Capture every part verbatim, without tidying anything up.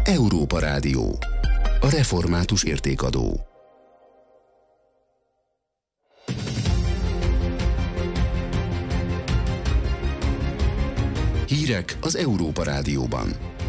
Európa Rádió. A református értékadó. Hírek az Európa Rádióban.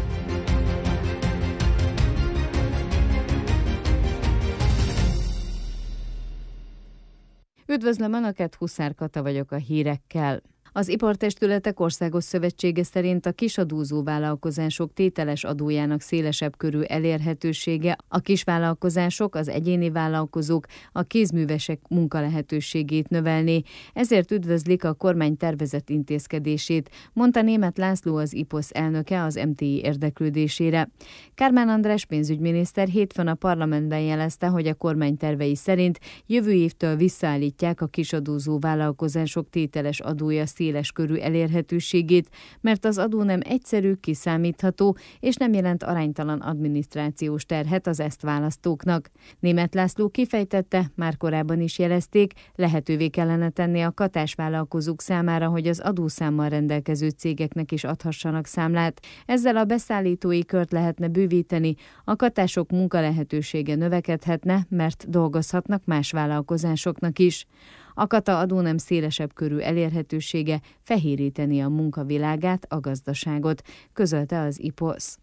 Üdvözlöm Önöket, Huszár Kata vagyok a hírekkel. Az Ipartestületek Országos Szövetsége szerint a kisadózó vállalkozások tételes adójának szélesebb körű elérhetősége a kisvállalkozások, az egyéni vállalkozók, a kézművesek munkalehetőségét növelné, ezért üdvözlik a kormány tervezett intézkedését, mondta Németh László, az i pé o esz elnöke az em té i érdeklődésére. Kármán András pénzügyminiszter hétfőn a parlamentben jelezte, hogy a kormány tervei szerint jövő évtől visszaállítják a kisadózó vállalkozások tételes adója széles körű elérhetőségét, mert az adó nem egyszerű, kiszámítható, és nem jelent aránytalan adminisztrációs terhet az ezt választóknak. Németh László kifejtette, már korábban is jelezték, lehetővé kellene tenni a katásvállalkozók számára, hogy az adószámmal rendelkező cégeknek is adhassanak számlát. Ezzel a beszállítói kört lehetne bővíteni, a katások munkalehetősége növekedhetne, mert dolgozhatnak más vállalkozásoknak is. A kata adó nem szélesebb körű elérhetősége fehéríteni a munkavilágát, a gazdaságot, közölte az i pé o esz.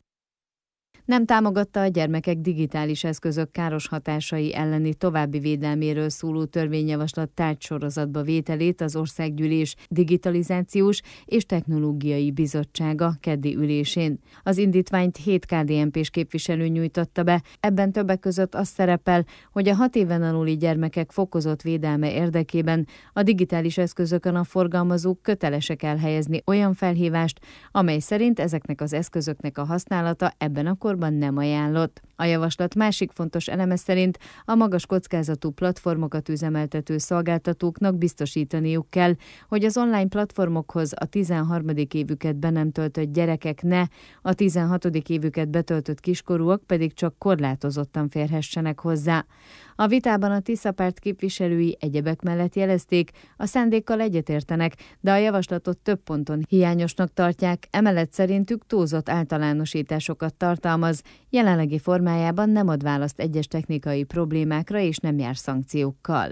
Nem támogatta a gyermekek digitális eszközök káros hatásai elleni további védelméről szóló törvényjavaslat tárgysorozatba vételét az Országgyűlés Digitalizációs és Technológiai Bizottsága keddi ülésén. Az indítványt hét ká dé en pés képviselő nyújtotta be, ebben többek között az szerepel, hogy a hat éven aluli gyermekek fokozott védelme érdekében a digitális eszközökön a forgalmazók kötelesek elhelyezni olyan felhívást, amely szerint ezeknek az eszközöknek a használata ebben a korban nem ajánlott. A javaslat másik fontos eleme szerint a magas kockázatú platformokat üzemeltető szolgáltatóknak biztosítaniuk kell, hogy az online platformokhoz a tizenharmadik évüket be nem töltött gyerekek ne, a tizenhatodik évüket betöltött kiskorúak pedig csak korlátozottan férhessenek hozzá. A vitában a Tisza párt képviselői egyebek mellett jelezték, a szándékkal egyetértenek, de a javaslatot több ponton hiányosnak tartják, emellett szerintük túlzott általánosításokat tartalmaz, jelenlegi formájában nem ad választ egyes technikai problémákra és nem jár szankciókkal.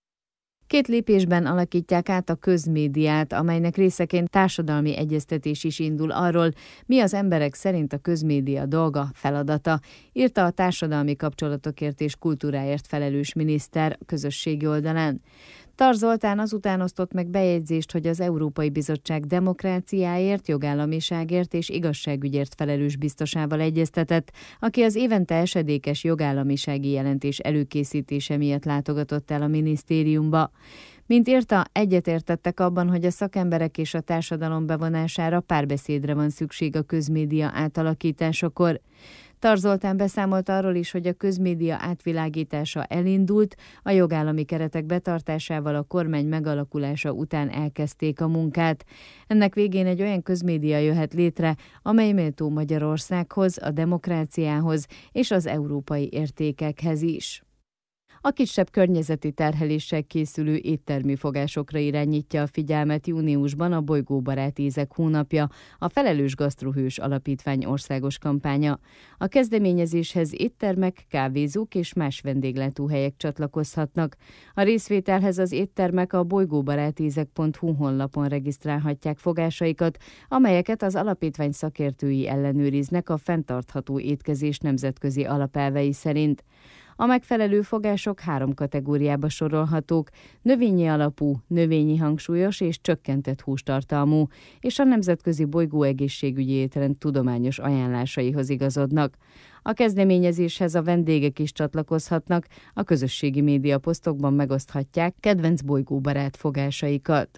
Két lépésben alakítják át a közmédiát, amelynek részeként társadalmi egyeztetés is indul arról, mi az emberek szerint a közmédia dolga, feladata, írta a társadalmi kapcsolatokért és kultúráért felelős miniszter közösségi oldalán. Tar Zoltán azután osztott meg bejegyzést, hogy az Európai Bizottság demokráciáért, jogállamiságért és igazságügyért felelős biztosával egyeztetett, aki az évente esedékes jogállamisági jelentés előkészítése miatt látogatott el a minisztériumba. Mint írta, egyetértettek abban, hogy a szakemberek és a társadalom bevonására párbeszédre van szükség a közmédia átalakításakor. Tar Zoltán beszámolt arról is, hogy a közmédia átvilágítása elindult, a jogállami keretek betartásával a kormány megalakulása után elkezdték a munkát. Ennek végén egy olyan közmédia jöhet létre, amely méltó Magyarországhoz, a demokráciához és az európai értékekhez is. A kisebb környezeti terheléssel készülő éttermi fogásokra irányítja a figyelmet júniusban a Bolygóbarát ízek hónapja, a Felelős Gasztrohős Alapítvány országos kampánya. A kezdeményezéshez éttermek, kávézók és más vendéglátóhelyek csatlakozhatnak. A részvételhez az éttermek a bolygóbarátízek pont hu honlapon regisztrálhatják fogásaikat, amelyeket az alapítvány szakértői ellenőriznek a fenntartható étkezés nemzetközi alapelvei szerint. A megfelelő fogások három kategóriába sorolhatók: növényi alapú, növényi hangsúlyos és csökkentett hústartalmú, és a Nemzetközi Bolygó Egészségügyi Étrend tudományos ajánlásaihoz igazodnak. A kezdeményezéshez a vendégek is csatlakozhatnak, a közösségi média posztokban megoszthatják kedvenc bolygóbarát fogásaikat.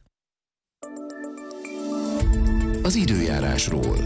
Az időjárásról.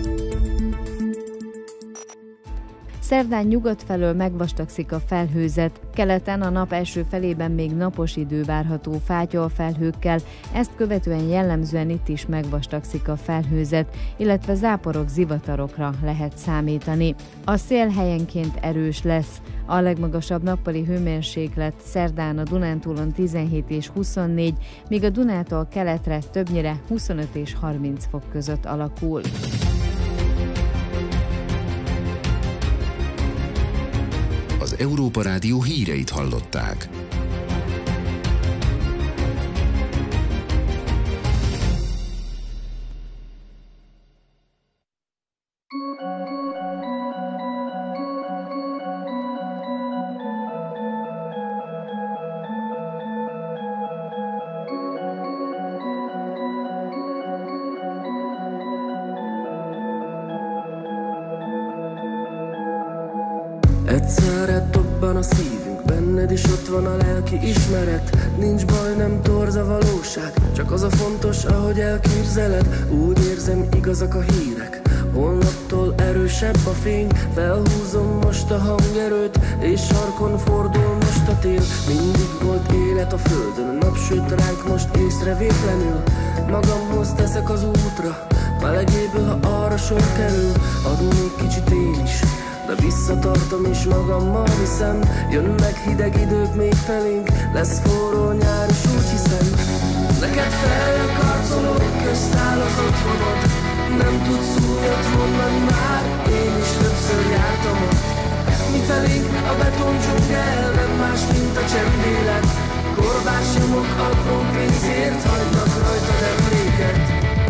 Szerdán nyugat felől megvastagszik a felhőzet, keleten a nap első felében még napos idő várható fátyolfelhőkkel, ezt követően jellemzően itt is megvastagszik a felhőzet, illetve záporok, zivatarokra lehet számítani. A szél helyenként erős lesz, a legmagasabb nappali hőmérséklet szerdán a Dunántúlon tizenhét és huszonnégy, míg a Dunától keletre többnyire huszonöt és harminc fok között alakul. Az Európa Rádió híreit hallották. Egyszerre dobban a szívünk, benned is ott van a lelki ismeret. Nincs baj, nem torz a valóság, csak az a fontos, ahogy elképzeled. Úgy érzem, igazak a hírek, holnaptól erősebb a fény. Felhúzom most a hangerőt, és sarkon fordul most a tél. Mindig volt élet a földön, napsüt ránk most észrevétlenül. Magamhoz teszek az útra, melegéből, ha arra sor kerül. Adnék kicsit én is, de visszatartom és magammal viszem. Jönnek hideg idők még felénk, lesz forró nyár és úgy hiszem. Neked felkarcoló, közt áll az otthonod. Nem tudsz újat mondani már, én is többször jártam ott. Mi felénk a beton dzsungel, nem más, mint a csendélet. Korbás nyomok, apró pénzért hagynak rajtad emléket.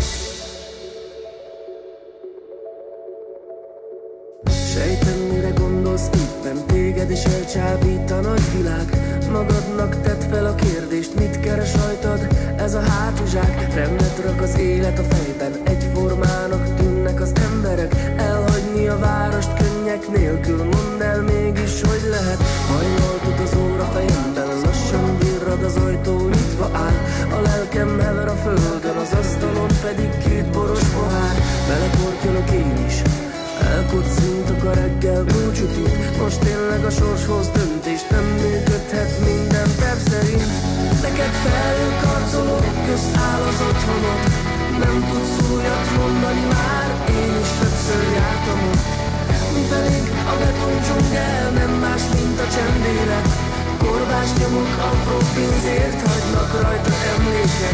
Sejtem, mire gondolsz éppen, téged is elcsábít a nagyvilág. Magadnak tedd fel a kérdést, mit keres rajtad ez a hátizsák. Rendet rak az élet a fejben, egyformának tűnnek az emberek. Elhagyni a várost könnyek nélkül, mondd el mégis, hogy lehet. Hajnalt ut az óra fejemben, lassan virrad az ajtó, nyitva áll. A lelkem hever a földön, az asztalon pedig két boros pohár. Beleportyolok én is, elkocintok a reggel búcsút itt. Most tényleg a sorshoz döntést, nem működhet minden terv szerint. Neked felkarcoló, közt áll az otthonod. Nem tudsz újat mondani már, én is többször jártam ott. Mi felénk a beton dzsungel, nem más, mint a csendélet. Korbás nyomok, apró pénzért hagynak rajta emléket.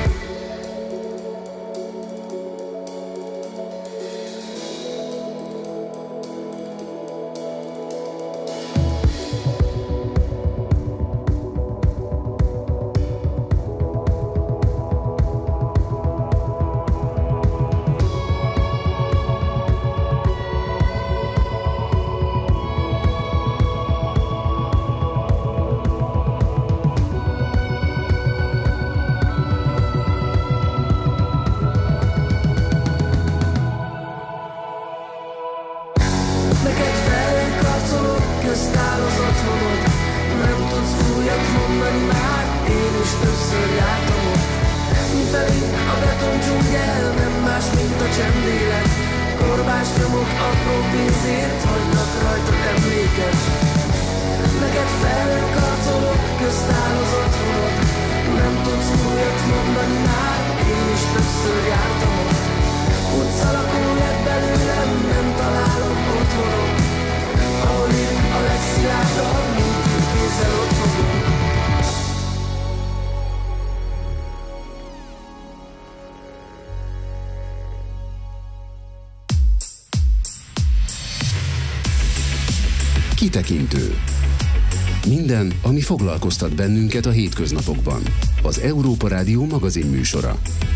Kitekintő. Minden, ami foglalkoztat bennünket a hétköznapokban. Az Európa Rádió magazin műsora.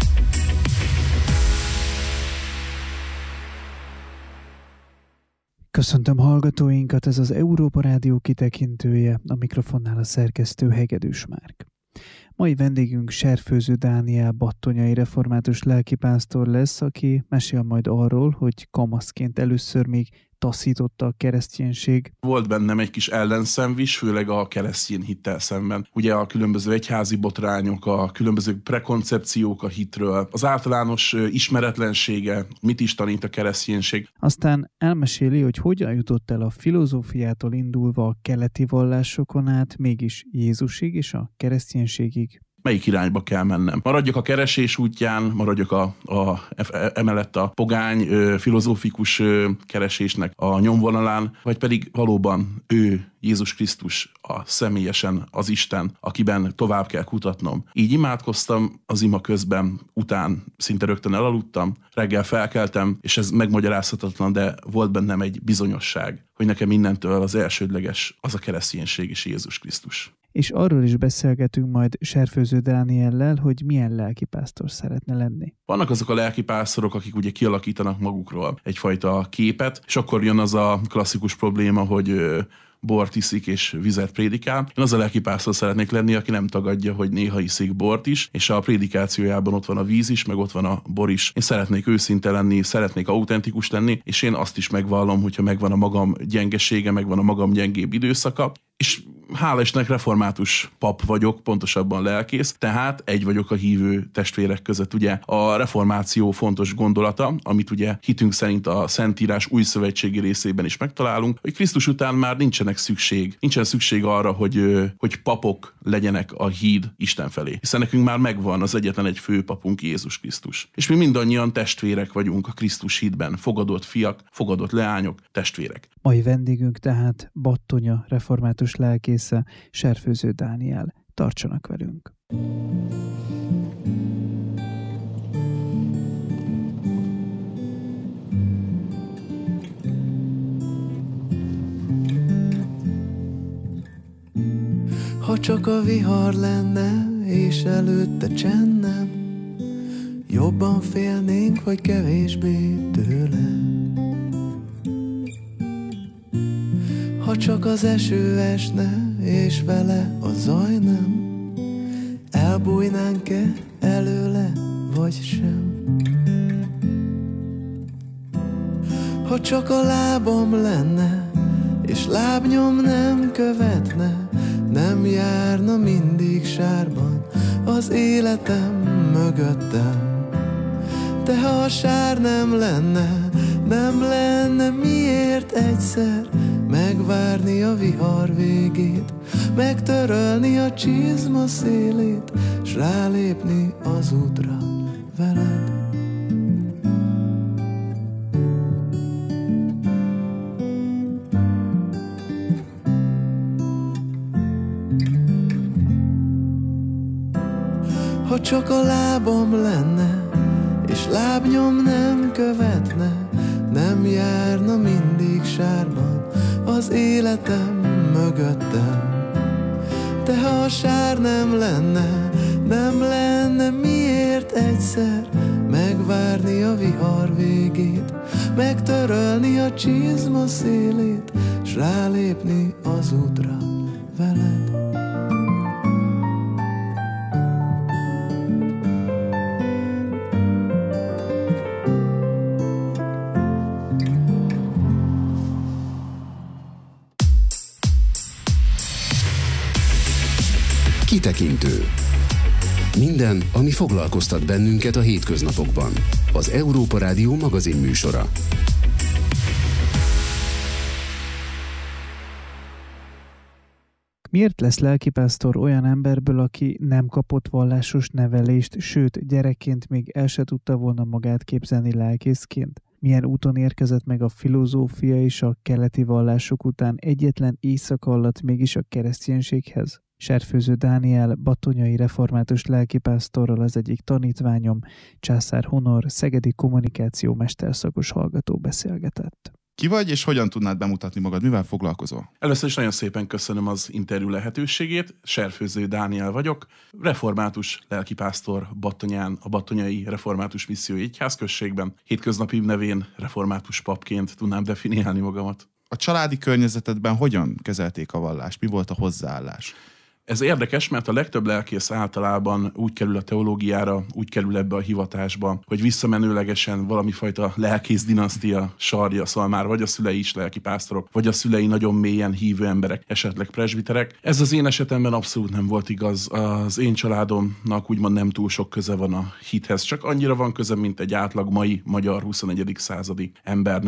Köszöntöm hallgatóinkat, ez az Európa Rádió kitekintője, a mikrofonnál a szerkesztő Hegedűs Márk. Mai vendégünk Serfőző Dániel battonyai református lelkipásztor lesz, aki mesél majd arról, hogy kamaszként először még taszította a kereszténység. Volt bennem egy kis ellenszenv, főleg a keresztény hittel szemben. Ugye a különböző egyházi botrányok, a különböző prekoncepciók a hitről, az általános ismeretlensége, mit is tanít a kereszténység. Aztán elmeséli, hogy hogyan jutott el a filozófiától indulva a keleti vallásokon át mégis Jézusig és a kereszténységig. melyik irányba kell mennem. Maradjak a keresés útján, maradjak a, a, emellett a pogány, filozófikus keresésnek a nyomvonalán, vagy pedig valóban ő, Jézus Krisztus, a személyesen az Isten, akiben tovább kell kutatnom. Így imádkoztam az ima közben, után szinte rögtön elaludtam, reggel felkeltem, és ez megmagyarázhatatlan, de volt bennem egy bizonyosság, hogy nekem innentől az elsődleges az a kereszténység és Jézus Krisztus. És arról is beszélgetünk majd Serfőző Dániellel, hogy milyen lelkipásztor szeretne lenni. Vannak azok a lelkipásztorok, akik ugye kialakítanak magukról egyfajta képet, és akkor jön az a klasszikus probléma, hogy bort iszik és vizet prédikál. Én az a lelkipásztor szeretnék lenni, aki nem tagadja, hogy néha iszik bort is, és a prédikációjában ott van a víz is, meg ott van a bor is. Én szeretnék őszinte lenni, szeretnék autentikus lenni, és én azt is megvallom, hogyha megvan a magam gyengesége, megvan a magam gyengébb időszaka, és hála Istennek református pap vagyok, pontosabban lelkész, tehát egy vagyok a hívő testvérek között. Ugye a reformáció fontos gondolata, amit ugye hitünk szerint a Szentírás új szövetségi részében is megtalálunk, hogy Krisztus után már nincsenek szükség, nincsen szükség arra, hogy, hogy papok legyenek a híd Isten felé. Hiszen nekünk már megvan az egyetlen egy főpapunk, Jézus Krisztus. És mi mindannyian testvérek vagyunk a Krisztus hídben, fogadott fiak, fogadott leányok, testvérek. Mai vendégünk tehát Battonya református lelkésze, Serfőző Dániel. Tartsanak velünk! Ha csak a vihar lenne, és előtte csend nem, jobban félnénk, vagy kevésbé tőle. Ha csak az eső esne, és vele a zaj nem, elbújnánk-e előle, vagy sem. Ha csak a lábam lenne, és lábnyom nem követne, nem járna mindig sárban az életem mögöttem. De ha a sár nem lenne, nem lenne miért egyszer megvárni a vihar végét, megtörölni a csizma szélét, s rálépni az útra veled. Ha csak a lábam lenne, és lábnyom nem követne, nem járna mindig sárban az életem mögöttem. De ha a sár nem lenne, nem lenne miért egyszer megvárni a vihar végét, megtörölni a csizma szélét, s rálépni az útra veled. Kitekintő. Minden, ami foglalkoztat bennünket a hétköznapokban. Az Európa Rádió magazin műsora. Miért lesz lelkipásztor olyan emberből, aki nem kapott vallásos nevelést, sőt, gyerekként még el se tudta volna magát képzelni lelkészként? Milyen úton érkezett meg a filozófia és a keleti vallások után egyetlen éjszaka alatt mégis a kereszténységhez? Serfőző Dániel battonyai református lelkipásztorral az egyik tanítványom, Császár Honor, szegedi kommunikáció mesterszakos hallgató beszélgetett. Ki vagy, és hogyan tudnád bemutatni magad? Mivel foglalkozol? Először is nagyon szépen köszönöm az interjú lehetőségét. Serfőző Dániel vagyok, református lelkipásztor Battonyán, a Battonyai Református Missziói Egyházközségben. Hétköznapi nevén református papként tudnám definiálni magamat. A családi környezetedben hogyan kezelték a vallást? Mi volt a hozzáállás? Ez érdekes, mert a legtöbb lelkész általában úgy kerül a teológiára, úgy kerül ebbe a hivatásba, hogy visszamenőlegesen valamifajta lelkész dinasztia sarja, szóval már vagy a szülei is lelkipásztorok, vagy a szülei nagyon mélyen hívő emberek, esetleg presbiterek. Ez az én esetemben abszolút nem volt igaz. Az én családomnak úgymond nem túl sok köze van a hithez, csak annyira van köze, mint egy átlag mai magyar huszonegyedik századi embernek.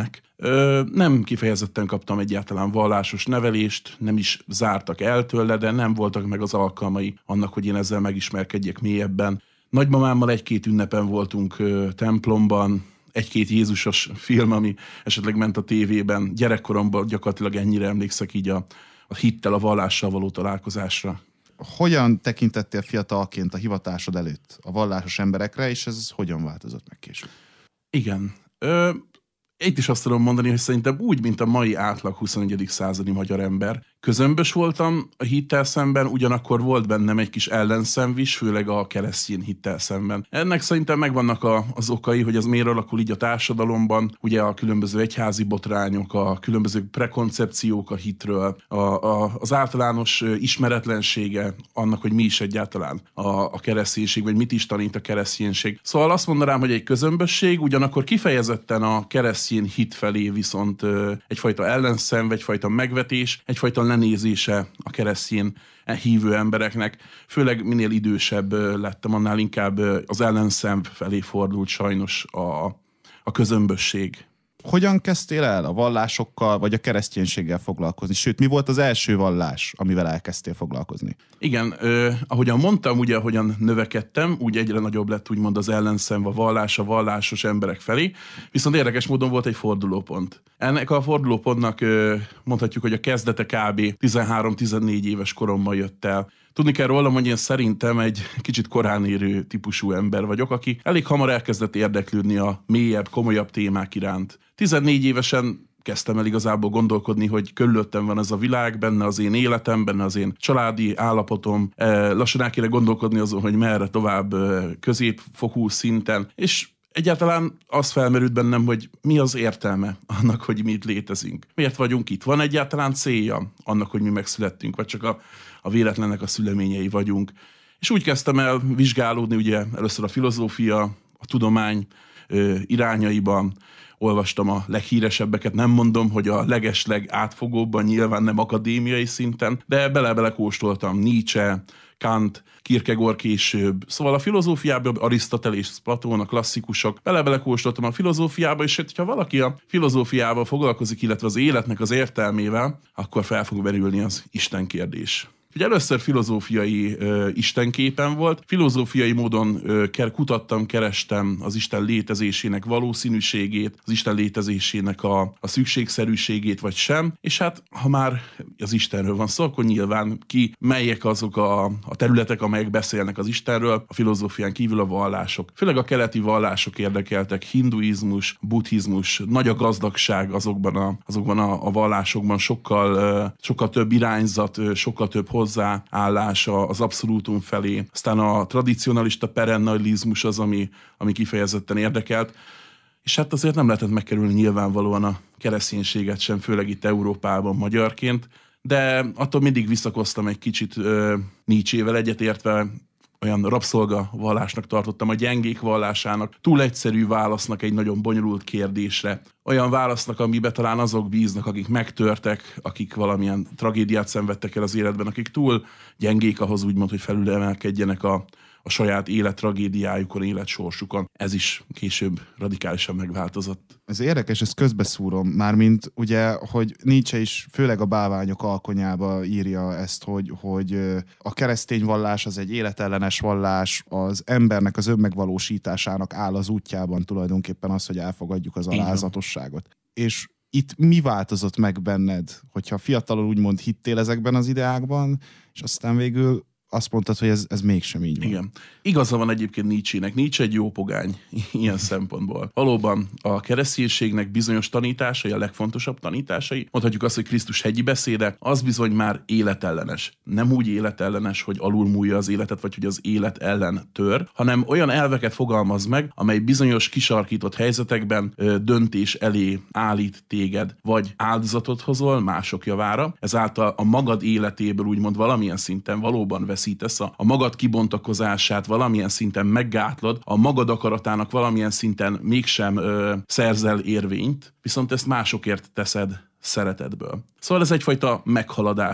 Ö, nem kifejezetten kaptam egyáltalán vallásos nevelést, nem is zártak el tőle, de nem voltak meg az alkalmai annak, hogy én ezzel megismerkedjek mélyebben. Nagymamámmal egy-két ünnepen voltunk ö, templomban, egy-két Jézusos film, ami esetleg ment a tévében. Gyerekkoromban gyakorlatilag ennyire emlékszek így a, a hittel, a vallással való találkozásra. Hogyan tekintettél fiatalként a hivatásod előtt a vallásos emberekre, és ez hogyan változott meg később? Igen. Ö, itt is azt tudom mondani, hogy szerintem úgy, mint a mai átlag huszonegyedik századi magyar ember. Közömbös voltam a hittel szemben, ugyanakkor volt bennem egy kis ellenszem is, főleg a keresztény hittel szemben. Ennek szerintem megvannak a, az okai, hogy ez miért alakul így a társadalomban. Ugye a különböző egyházi botrányok, a különböző prekoncepciók a hitről, a, a, az általános ismeretlensége annak, hogy mi is egyáltalán a, a kereszténység, vagy mit is tanít a kereszténység. Szóval azt mondanám, hogy egy közömbösség, ugyanakkor kifejezetten a keresztény hit felé viszont ö, egyfajta ellenszem, egyfajta megvetés, egyfajta lenézése a keresztény hívő embereknek. Főleg minél idősebb lettem, annál inkább az ellenszem felé fordult sajnos a, a közömbösség. Hogyan kezdtél el a vallásokkal, vagy a kereszténységgel foglalkozni? Sőt, mi volt az első vallás, amivel elkezdtél foglalkozni? Igen, eh, ahogyan mondtam, ugye, ahogyan növekedtem, úgy egyre nagyobb lett úgymond az ellenszem, a vallás, a vallásos emberek felé, viszont érdekes módon volt egy fordulópont. Ennek a fordulópontnak eh, mondhatjuk, hogy a kezdete kb. tizenhárom-tizennégy éves koromban jött el. Tudni kell rólam, hogy én szerintem egy kicsit korán érő típusú ember vagyok, aki elég hamar elkezdett érdeklődni a mélyebb, komolyabb témák iránt. tizennégy évesen kezdtem el igazából gondolkodni, hogy körülöttem van ez a világ, benne az én életem, benne az én családi állapotom. Lassan el kéne gondolkodni azon, hogy merre tovább középfokú szinten, és egyáltalán az felmerült bennem, hogy mi az értelme annak, hogy mi itt létezünk. Miért vagyunk itt? Van egyáltalán célja annak, hogy mi megszülettünk, vagy csak a, a véletlennek a szüleményei vagyunk. És úgy kezdtem el vizsgálódni, ugye először a filozófia, a tudomány ö, irányaiban, olvastam a leghíresebbeket, nem mondom, hogy a legesleg átfogóbban, nyilván nem akadémiai szinten, de bele-bele kóstoltam Nietzsche, Kant, Kierkegaard később. Szóval a filozófiában Arisztotelész, Platón, a klasszikusok, bele-bele kóstoltam a filozófiába, és ha valaki a filozófiával foglalkozik, illetve az életnek az értelmével, akkor fel fog merülni az Isten kérdés. Ugye először filozófiai ö, istenképen volt, filozófiai módon ö, kutattam, kerestem az Isten létezésének valószínűségét, az Isten létezésének a, a szükségszerűségét vagy sem, és hát ha már az Istenről van szó, akkor nyilván ki, melyek azok a, a területek, amelyek beszélnek az Istenről, a filozófián kívül a vallások. Főleg a keleti vallások érdekeltek, hinduizmus, buddhizmus, nagy a gazdagság azokban a, azokban a, a vallásokban, sokkal, ö, sokkal több irányzat, ö, sokkal több hozzáállása az abszolútum felé. Aztán a tradicionalista perennalizmus az, ami, ami kifejezetten érdekelt. És hát azért nem lehetett megkerülni nyilvánvalóan a kereszténységet sem, főleg itt Európában magyarként, de attól mindig visszakoztam egy kicsit uh, Nietzsével egyetértve, olyan rabszolga vallásnak tartottam, a gyengék vallásának, túl egyszerű válasznak egy nagyon bonyolult kérdésre. Olyan válasznak, amiben talán azok bíznak, akik megtörtek, akik valamilyen tragédiát szenvedtek el az életben, akik túl gyengék ahhoz úgymond, hogy felülemelkedjenek a, a saját élettragédiájukon, életsorsukon. Ez is később radikálisan megváltozott. Ez érdekes, ezt közbeszúrom, mármint ugye, hogy Nietzsche is főleg a Bálványok alkonyába írja ezt, hogy, hogy a keresztény vallás az egy életellenes vallás, az embernek az önmegvalósításának áll az útjában tulajdonképpen az, hogy elfogadjuk az alázatosságot. És itt mi változott meg benned, hogyha fiatalon úgymond hittél ezekben az ideákban, és aztán végül azt mondtad, hogy ez, ez mégsem így van. Igen. Igaza van egyébként Nietzsének. Nietzsche egy jó pogány ilyen szempontból. Valóban a kereszténységnek bizonyos tanításai, a legfontosabb tanításai, mondhatjuk azt, hogy Krisztus hegyi beszéde, az bizony már életellenes. Nem úgy életellenes, hogy alulmúlja az életet, vagy hogy az élet ellen tör, hanem olyan elveket fogalmaz meg, amely bizonyos kisarkított helyzetekben ö, döntés elé állít téged, vagy áldozatot hozol mások javára, ezáltal a magad életéből úgymond valamilyen szinten valóban vesz a, a magad kibontakozását valamilyen szinten meggátlod, a magad akaratának valamilyen szinten mégsem ö, szerzel érvényt, viszont ezt másokért teszed szeretetből. Szóval ez egyfajta meghaladása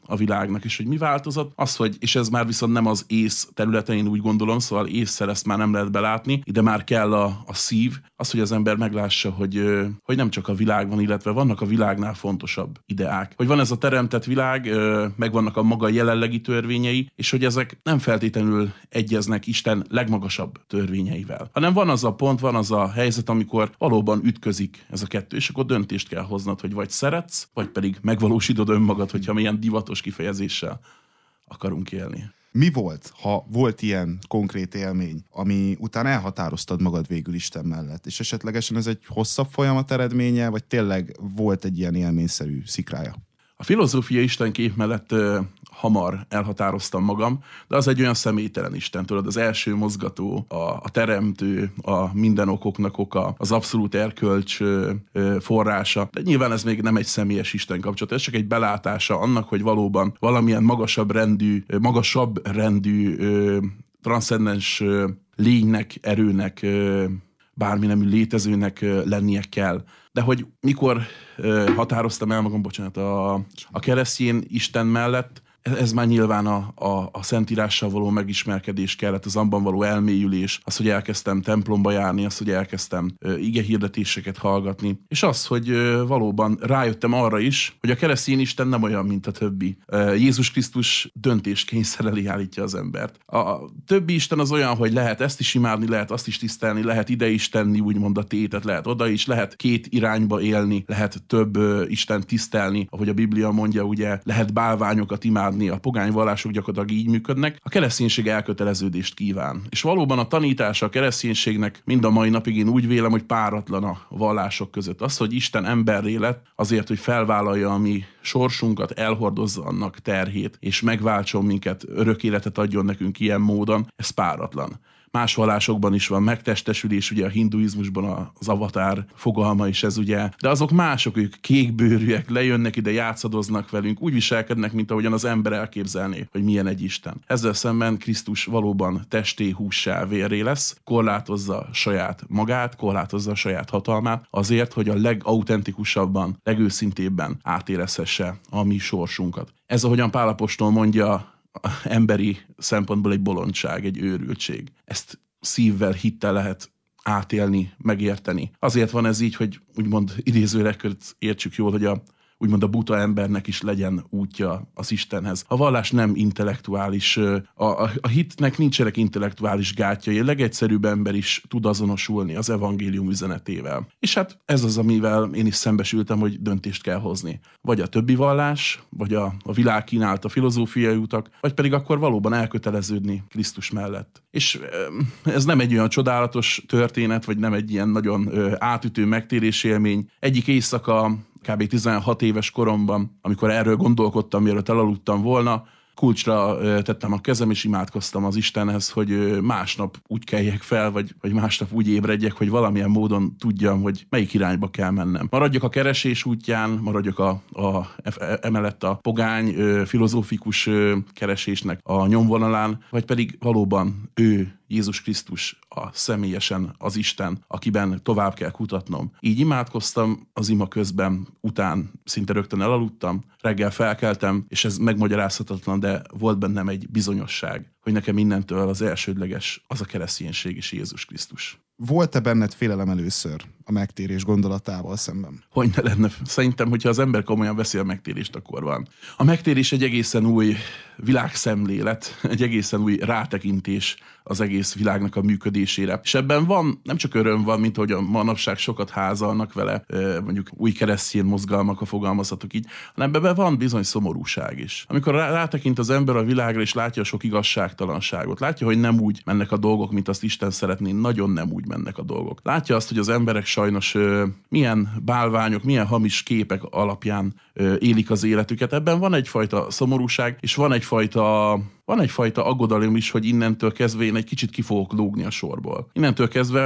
a világnak, és hogy mi változott? Az, hogy, és ez már viszont nem az ész területén, én úgy gondolom, szóval ésszel ezt már nem lehet belátni, ide már kell a, a szív, az, hogy az ember meglássa, hogy, hogy nem csak a világ van, illetve vannak a világnál fontosabb ideák. Hogy van ez a teremtett világ, meg vannak a maga jelenlegi törvényei, és hogy ezek nem feltétlenül egyeznek Isten legmagasabb törvényeivel, hanem van az a pont, van az a helyzet, amikor valóban ütközik ez a kettő, és akkor döntést kell hoznod, hogy vagy szeretsz, vagy pedig megvalósítod önmagad, hogyha milyen divatos kifejezéssel akarunk élni. Mi volt, ha volt ilyen konkrét élmény, ami után elhatároztad magad végül Isten mellett, és esetlegesen ez egy hosszabb folyamat eredménye, vagy tényleg volt egy ilyen élményszerű szikrája? A filozófia istenkép mellett ö, hamar elhatároztam magam, de az egy olyan személytelen Isten, tudod, az első mozgató, a, a teremtő, a minden okoknak oka, az abszolút erkölcs ö, ö, forrása. De nyilván ez még nem egy személyes Isten kapcsolat, ez csak egy belátása annak, hogy valóban valamilyen magasabb rendű, magasabb rendű, ö, transzcendens ö, lénynek, erőnek, ö, bármi nemű létezőnek ö, lennie kell. De hogy mikor ö, határoztam el magam, bocsánat, a, a keresztény Isten mellett, ez már nyilván a, a, a Szentírással való megismerkedés kellett, az abban való elmélyülés, az, hogy elkezdtem templomba járni, az, hogy elkezdtem ö, igehirdetéseket hallgatni, és az, hogy ö, valóban rájöttem arra is, hogy a keresztény Isten nem olyan, mint a többi. Ö, Jézus Krisztus döntéskényszer elé állítja az embert. A, a többi Isten az olyan, hogy lehet ezt is imádni, lehet azt is tisztelni, lehet ide is tenni, úgymond a tétet, lehet oda is, lehet két irányba élni, lehet több ö, Isten tisztelni, ahogy a Biblia mondja, ugye lehet bálványokat imádni. A pogány vallások gyakorlatilag így működnek. A kereszténység elköteleződést kíván. És valóban a tanítása a kereszténységnek mind a mai napig én úgy vélem, hogy páratlan a vallások között. Az, hogy Isten emberré lett azért, hogy felvállalja a mi sorsunkat, elhordozza annak terhét, és megváltson minket, örök életet adjon nekünk ilyen módon, ez páratlan. Más vallásokban is van megtestesülés, ugye a hinduizmusban az avatár fogalma is ez ugye, de azok mások, ők kékbőrűek, lejönnek ide, játszadoznak velünk, úgy viselkednek, mint ahogyan az ember elképzelné, hogy milyen egy Isten. Ezzel szemben Krisztus valóban testé, hússá, vérré lesz, korlátozza saját magát, korlátozza saját hatalmát, azért, hogy a legauthentikusabban, legőszintébben átérezhesse a mi sorsunkat. Ez, ahogyan Pál apostol mondja, emberi szempontból egy bolondság, egy őrültség. Ezt szívvel, hittel lehet átélni, megérteni. Azért van ez így, hogy úgymond idézőleg értsük jól, hogy a úgymond a buta embernek is legyen útja az Istenhez. A vallás nem intellektuális, a, a, a hitnek nincsenek intellektuális gátjai, a legegyszerűbb ember is tud azonosulni az evangélium üzenetével. És hát ez az, amivel én is szembesültem, hogy döntést kell hozni. Vagy a többi vallás, vagy a, a világ kínálta filozófiai utak, vagy pedig akkor valóban elköteleződni Krisztus mellett. És ez nem egy olyan csodálatos történet, vagy nem egy ilyen nagyon átütő megtérésélmény. Egyik éjszaka kb. tizenhat éves koromban, amikor erről gondolkodtam, mielőtt elaludtam volna, kulcsra tettem a kezem, és imádkoztam az Istenhez, hogy másnap úgy keljek fel, vagy, vagy másnap úgy ébredjek, hogy valamilyen módon tudjam, hogy melyik irányba kell mennem. Maradjak a keresés útján, maradjak a, a, emellett a pogány, filozófikus keresésnek a nyomvonalán, vagy pedig valóban ő, Jézus Krisztus a személyesen az Isten, akiben tovább kell kutatnom. Így imádkoztam az ima közben, után szinte rögtön elaludtam, reggel felkeltem, és ez megmagyarázhatatlan, de volt bennem egy bizonyosság, hogy nekem innentől az elsődleges az a kereszténység és Jézus Krisztus. Volt-e benned félelem először a megtérés gondolatával szemben? Hogy ne lenne. Szerintem, hogyha az ember komolyan veszi a megtérést, akkor van. A megtérés egy egészen új világszemlélet, egy egészen új rátekintés az egész világnak a működésére. És ebben van, nem csak öröm van, mint hogy a manapság sokat házalnak vele, mondjuk új keresztény mozgalmak, ha fogalmazhatok így, hanem ebben van bizony szomorúság is. Amikor rátekint az ember a világra, és látja a sok igazságtalanságot, látja, hogy nem úgy mennek a dolgok, mint azt Isten szeretné, nagyon nem úgy mennek a dolgok. Látja azt, hogy az emberek sajnos ö, milyen bálványok, milyen hamis képek alapján ö, élik az életüket. Ebben van egyfajta szomorúság, és van egyfajta, van egyfajta aggodalom is, hogy innentől kezdve én egy kicsit ki fogok lógni a sorból. Innentől kezdve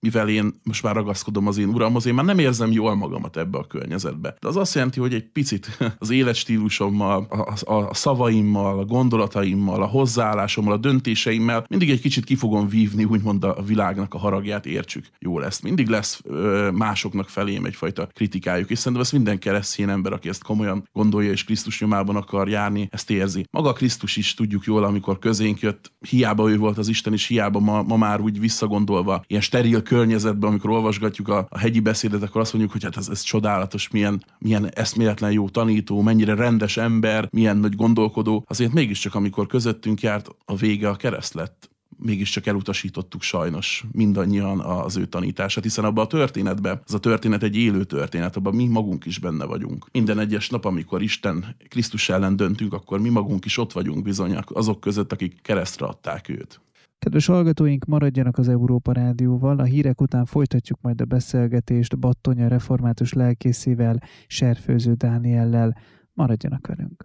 mivel én most már ragaszkodom az én uramhoz, én már nem érzem jól magamat ebbe a környezetbe. De az azt jelenti, hogy egy picit az életstílusommal, a, a, a szavaimmal, a gondolataimmal, a hozzáállásommal, a döntéseimmel mindig egy kicsit ki fogom vívni, úgymond a világnak a haragját, értsük. Jó lesz. Mindig lesz ö, másoknak felém egyfajta kritikájuk, és szerintem ezt minden keresztény ember, aki ezt komolyan gondolja és Krisztus nyomában akar járni, ezt érzi. Maga Krisztus is tudjuk jól, amikor közénk jött, hiába ő volt az Isten, és hiába ma, ma már úgy visszagondolva, ilyen steril környezetben, amikor olvasgatjuk a, a hegyi beszédet, akkor azt mondjuk, hogy hát ez, ez csodálatos, milyen, milyen eszméletlen jó tanító, mennyire rendes ember, milyen nagy gondolkodó. Azért mégiscsak, amikor közöttünk járt, a vége a kereszt lett. Mégiscsak elutasítottuk sajnos mindannyian az ő tanítását, hiszen abban a történetben, az a történet egy élő történet, abban mi magunk is benne vagyunk. Minden egyes nap, amikor Isten Krisztus ellen döntünk, akkor mi magunk is ott vagyunk bizony azok között, akik keresztre adták őt. Kedves hallgatóink, maradjanak az Európa Rádióval, a hírek után folytatjuk majd a beszélgetést Battonya református lelkészével, Serfőző Dániellel. Maradjanak velünk!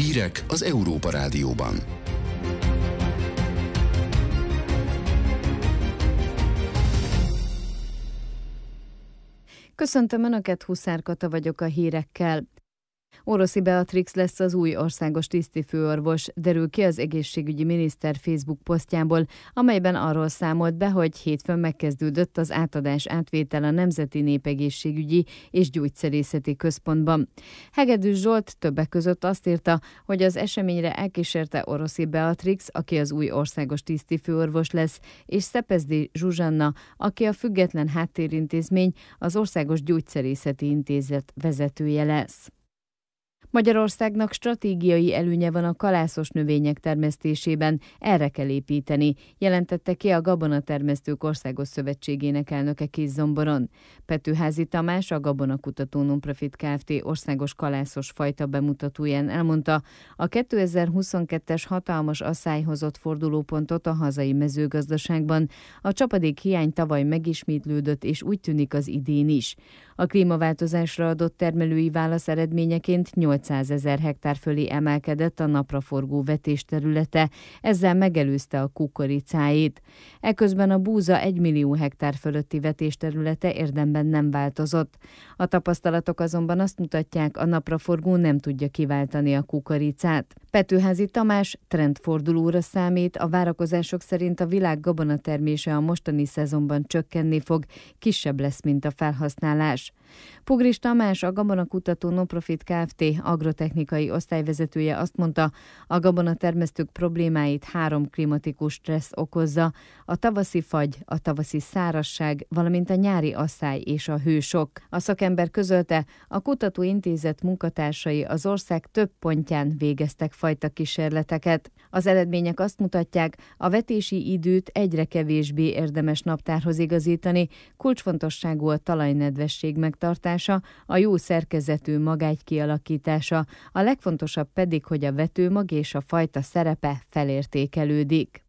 Hírek az Európa Rádióban. Köszöntöm Önöket, Huszár Kata vagyok a hírekkel. Oroszi Beatrix lesz az új országos tisztifőorvos, derül ki az egészségügyi miniszter Facebook posztjából, amelyben arról számolt be, hogy hétfőn megkezdődött az átadás átvétel a Nemzeti Népegészségügyi és Gyógyszerészeti Központban. Hegedűs Zsolt többek között azt írta, hogy az eseményre elkísérte Oroszi Beatrix, aki az új országos tisztifőorvos lesz, és Szepezdi Zsuzsanna, aki a Független Háttérintézmény, az Országos Gyógyszerészeti Intézet vezetője lesz. Magyarországnak stratégiai előnye van a kalászos növények termesztésében, erre kell építeni, jelentette ki a Gabonatermesztők Országos Szövetségének elnöke Kiszomboron. Petőházi Tamás, a Gabonakutató Nonprofit Kft. Országos kalászos fajta bemutatóján elmondta, a kétezer-huszonkettes hatalmas asszály hozott fordulópontot a hazai mezőgazdaságban, a csapadék hiány tavaly megismétlődött, és úgy tűnik az idén is. A klímaváltozásra adott termelői válasz eredményeként nyolcszázezer hektár fölé emelkedett a napraforgó vetés területe, ezzel megelőzte a kukoricáit. Eközben a búza egymillió hektár fölötti vetés területe érdemben nem változott. A tapasztalatok azonban azt mutatják, a napraforgó nem tudja kiváltani a kukoricát. Petőházi Tamás trendfordulóra számít, a várakozások szerint a világ gabonatermése a mostani szezonban csökkenni fog, kisebb lesz, mint a felhasználás. Pugris Tamás, a Gabonakutató Nonprofit Kft. Agrotechnikai osztályvezetője azt mondta, a gabonatermesztők problémáit három klimatikus stressz okozza, a tavaszi fagy, a tavaszi szárazság, valamint a nyári asszály és a hősok. A szakember közölte, a kutatóintézet munkatársai az ország több pontján végeztek fajta kísérleteket. Az eredmények azt mutatják, a vetési időt egyre kevésbé érdemes naptárhoz igazítani, kulcsfontosságú a talajnedvesség megtartása, a jó szerkezetű magágy kialakítása, a legfontosabb pedig, hogy a vetőmag és a fajta szerepe felértékelődik.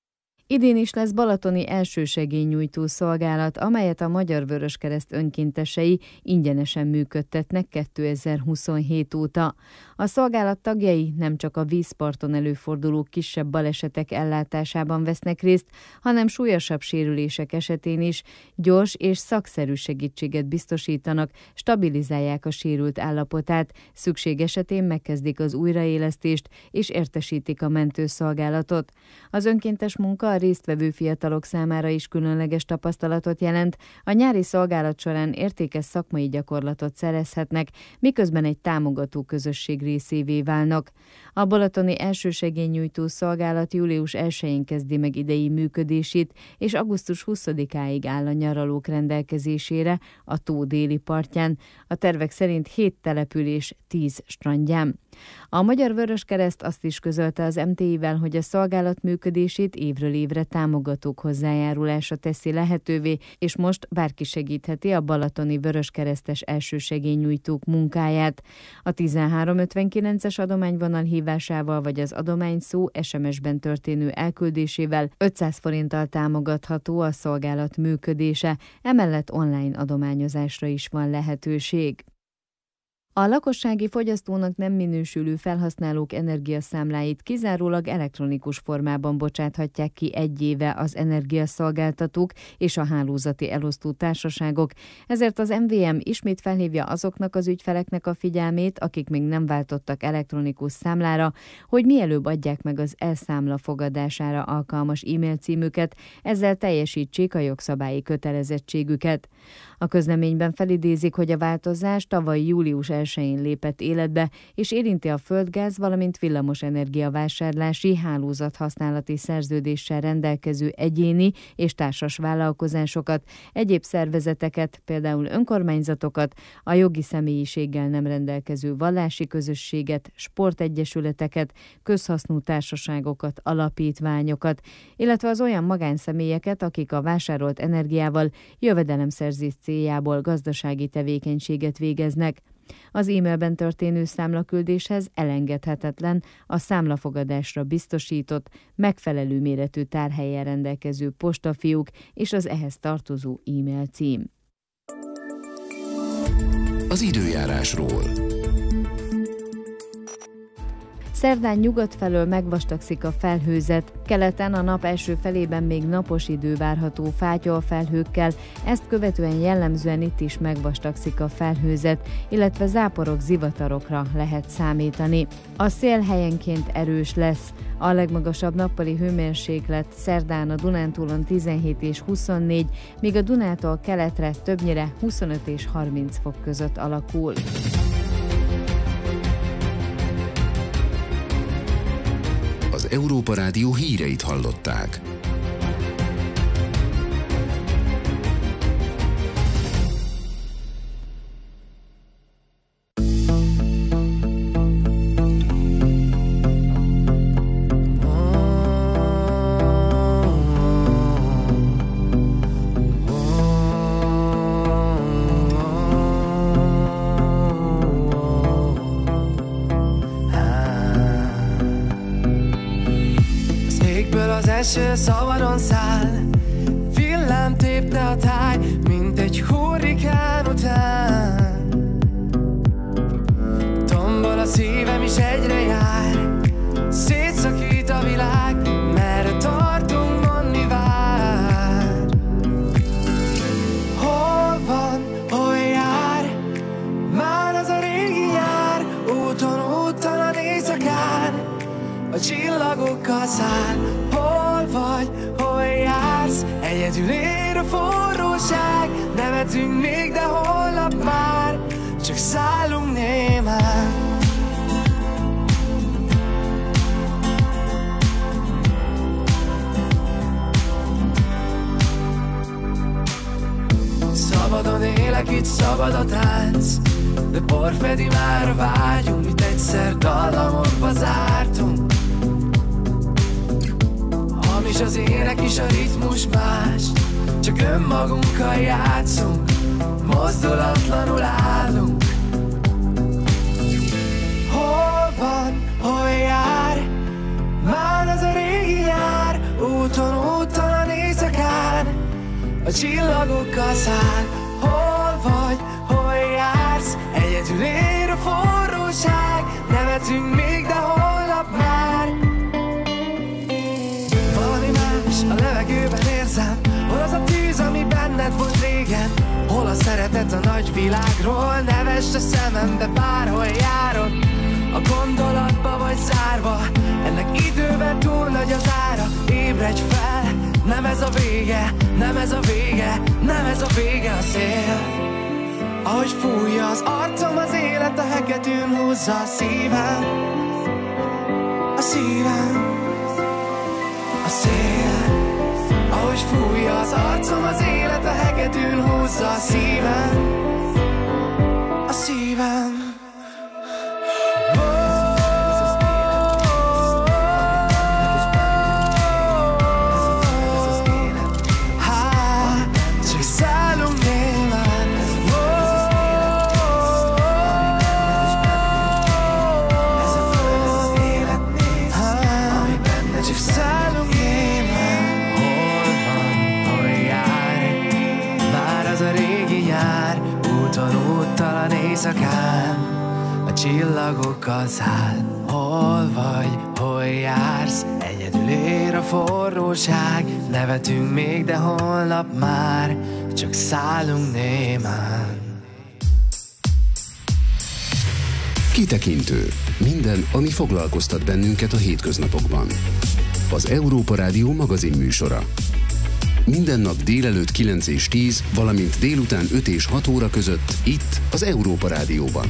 Idén is lesz balatoni elsősegélynyújtó szolgálat, amelyet a Magyar Vöröskereszt önkéntesei ingyenesen működtetnek kétezer-huszonhét óta. A szolgálat tagjai nem csak a vízparton előforduló kisebb balesetek ellátásában vesznek részt, hanem súlyosabb sérülések esetén is gyors és szakszerű segítséget biztosítanak, stabilizálják a sérült állapotát, szükség esetén megkezdik az újraélesztést és értesítik a mentőszolgálatot. Az önkéntes munka a résztvevő fiatalok számára is különleges tapasztalatot jelent, a nyári szolgálat során értékes szakmai gyakorlatot szerezhetnek, miközben egy támogató közösség részévé válnak. A balatoni elsősegélynyújtó szolgálat július elsején kezdi meg idei működését, és augusztus huszadikáig áll a nyaralók rendelkezésére a tó déli partján, a tervek szerint hét település tíz strandján. A Magyar Vöröskereszt azt is közölte az em té i-vel, hogy a szolgálat működését évről évre támogatók hozzájárulása teszi lehetővé, és most bárki segítheti a balatoni vöröskeresztes elsősegélynyújtók munkáját. A tizenhárom ötvenkilences adományvonal hívásával vagy az adományszó es em es-ben történő elküldésével ötszáz forinttal támogatható a szolgálat működése, emellett online adományozásra is van lehetőség. A lakossági fogyasztónak nem minősülő felhasználók energiaszámláit kizárólag elektronikus formában bocsáthatják ki egy éve az energiaszolgáltatók és a hálózati elosztó társaságok, ezért az em vé em ismét felhívja azoknak az ügyfeleknek a figyelmét, akik még nem váltottak elektronikus számlára, hogy mielőbb adják meg az e-számla fogadására alkalmas e-mail címüket, ezzel teljesítsék a jogszabályi kötelezettségüket. A közleményben felidézik, hogy a változás tavaly július elsején lépett életbe, és érinti a földgáz, valamint villamosenergia vásárlási hálózathasználati szerződéssel rendelkező egyéni és társas vállalkozásokat, egyéb szervezeteket, például önkormányzatokat, a jogi személyiséggel nem rendelkező vallási közösséget, sportegyesületeket, közhasznú társaságokat, alapítványokat, illetve az olyan magánszemélyeket, akik a vásárolt energiával jövedelemszerzés céljából gazdasági tevékenységet végeznek. Az e-mailben történő számlaküldéshez elengedhetetlen a számlafogadásra biztosított, megfelelő méretű tárhelyen rendelkező postafiók és az ehhez tartozó e-mail cím. Az időjárásról. Szerdán nyugat felől megvastagszik a felhőzet, keleten a nap első felében még napos idő várható fátyolfelhőkkel, ezt követően jellemzően itt is megvastagszik a felhőzet, illetve záporok, zivatarokra lehet számítani. A szél helyenként erős lesz. A legmagasabb nappali hőmérséklet szerdán a Dunántúlon tizenhét és huszonnégy, míg a Dunától keletre többnyire huszonöt és harminc fok között alakul. Az Európa Rádió híreit hallották. Eső szabadon száll, villám tépte a táj, mint egy hurrikán után. Tombol a szívem is egyre jár, szétszakít a világ, merre tartunk, mondni vár. Hol van, hol jár, már az a régi nyár, úton, úttalan éjszakán, a csillagokkal száll. Hol vagy, hol jársz, egyedül ér a forróság, nevetünk még, de holnap már csak szállunk némán. Szabadon élek, itt szabad a tánc, de porfedi már a vágyunk, itt egyszer dallamokba zártunk. És az ének is, a ritmus más, csak önmagunkkal játszunk, mozdulatlanul állunk. Hol van, hol jár, már az a régi nyár, úton, úttalan éjszakán, a csillagokkal száll. Hol vagy, hol jársz, egyedül ér a forróság, nevetünk még, de holnap már. A levegőben érzem, hol az a tűz, ami benned volt régen, hol a szeretet a nagy világról, nevesd a szemembe bárhol járod, a gondolatba vagy zárva, ennek időben túl nagy az ára. Ébredj fel, nem ez a vége, nem ez a vége, nem ez a vége a szél. Ahogy fújja az arcom az élet, a hegedűn húzza a szívem, a szívem, a szél. Ahogy fújja az arcom az élet, a hegedűn húzza a szívem, a szívem. Éjszakán, a csillagokkal száll. Hol vagy, hol jársz, egyedül ér a forróság, nevetünk még, de holnap már csak szállunk némán. Kitekintő. Minden, ami foglalkoztat bennünket a hétköznapokban. Az Európa Rádió magazin műsora. Minden nap délelőtt kilenc és tíz, valamint délután öt és hat óra között, itt az Európa Rádióban.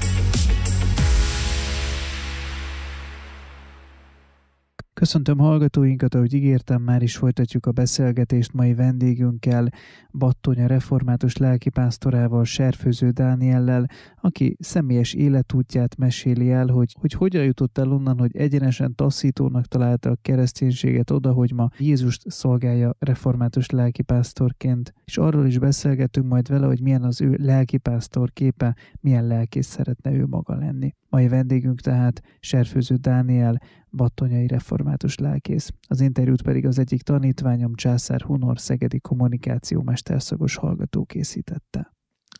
Köszöntöm hallgatóinkat, ahogy ígértem, már is folytatjuk a beszélgetést mai vendégünkkel, Battonya református lelkipásztorával, Serfőző Dániellel, aki személyes életútját meséli el, hogy, hogy hogyan jutott el onnan, hogy egyenesen taszítónak találta a kereszténységet oda, hogy ma Jézust szolgálja református lelkipásztorként. És arról is beszélgetünk majd vele, hogy milyen az ő lelkipásztor képe, milyen lelkész szeretne ő maga lenni. Mai vendégünk tehát Serfőző Dániel, battonyai református lelkész. Az interjút pedig az egyik tanítványom, Császár Hunor, szegedi kommunikáció mesterszakos hallgató készítette.